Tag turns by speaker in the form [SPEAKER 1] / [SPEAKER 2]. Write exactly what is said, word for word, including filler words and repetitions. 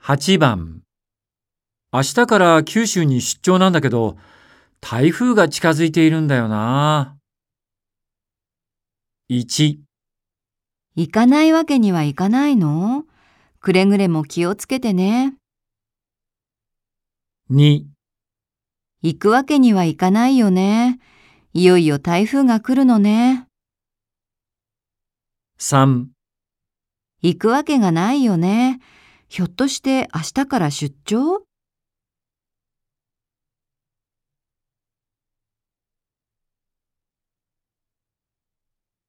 [SPEAKER 1] はちばん。明日から九州に出張なんだけど、台風が近づいているんだよな。いち、
[SPEAKER 2] 行かないわけにはいかないの？くれぐれも気をつけてね。
[SPEAKER 1] に、
[SPEAKER 2] 行くわけにはいかないよね。いよいよ台風が来るのね。
[SPEAKER 1] さん、
[SPEAKER 2] 行くわけがないよね。ひょっとして明日から出張？